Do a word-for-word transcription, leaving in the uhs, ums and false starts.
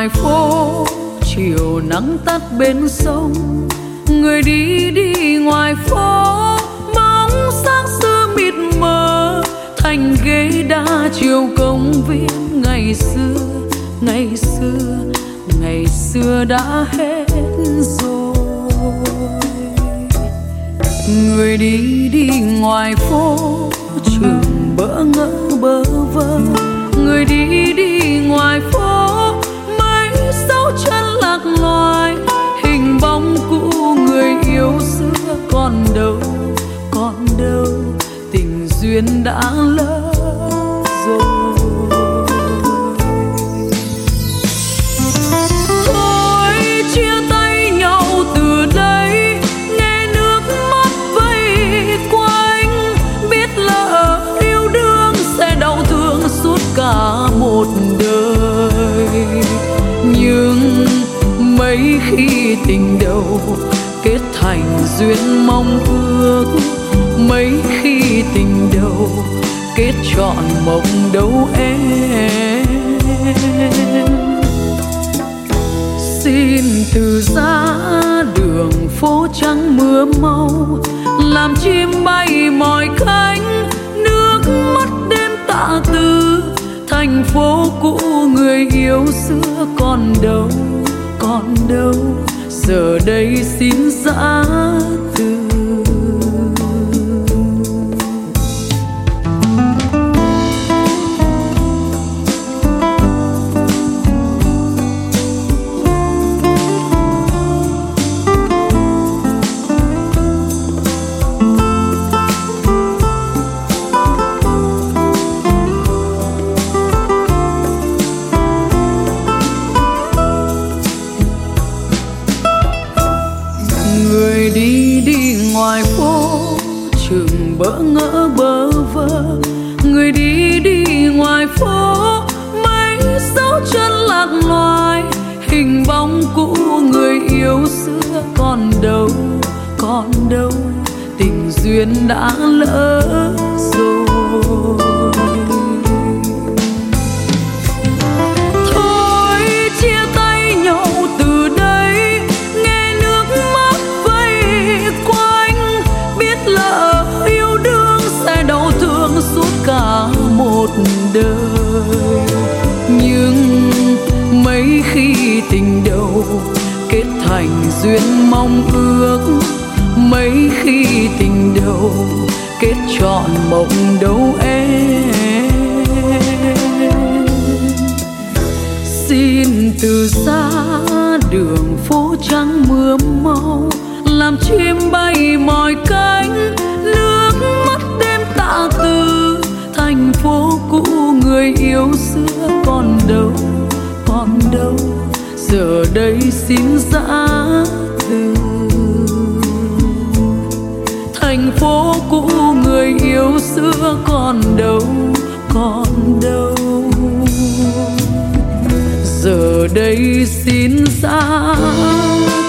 ngoài phố, chiều nắng tắt bên sông. Người đi đi ngoài phố, bóng sáng xưa mịt mờ thành ghế đá chiều công viên. Ngày xưa, ngày xưa, ngày xưa đã hết rồi. Người đi đi ngoài phố, trường bỡ ngỡ bơ vơ. Người đi đi ngoài phố, mấy dấu chân lạc loài. Hình bóng cũ người yêu xưa còn đâu, còn đâu, tình duyên đã lỡ rồi. Thôi chia tay nhau từ đây, nghe nước mắt vây quanh. Biết lỡ yêu đương sẽ đau thương suốt cả một đời. Nhưng mấy khi tình đầu kết thành duyên mong ước, mấy khi tình đầu kết trọn mộng đâu em. Xin từ giá đường phố trắng mưa mau, làm chim bay mỏi cánh. Nước mắt đêm tạ từ, thành phố cũ người yêu xưa còn đâu, còn đâu, giờ đây xin giã từ. Người đi đi ngoài phố, chừng bỡ ngỡ bơ vơ. Người đi đi ngoài phố, mấy dấu chân lạc loài. Hình bóng cũ người yêu xưa còn đâu, còn đâu, tình duyên đã lỡ rồi. Cả một đời, nhưng mấy khi tình đầu kết thành duyên mong ước, mấy khi tình đầu kết trọn mộng đâu em. Xin từ xa đường phố trắng mưa mau, làm chim bay mỏi cánh. Nước mắt đêm tạ từ, thành phố cũ người yêu xưa còn đâu, còn đâu, giờ đây xin giã từ. Thành phố cũ người yêu xưa còn đâu, còn đâu, giờ đây xin giã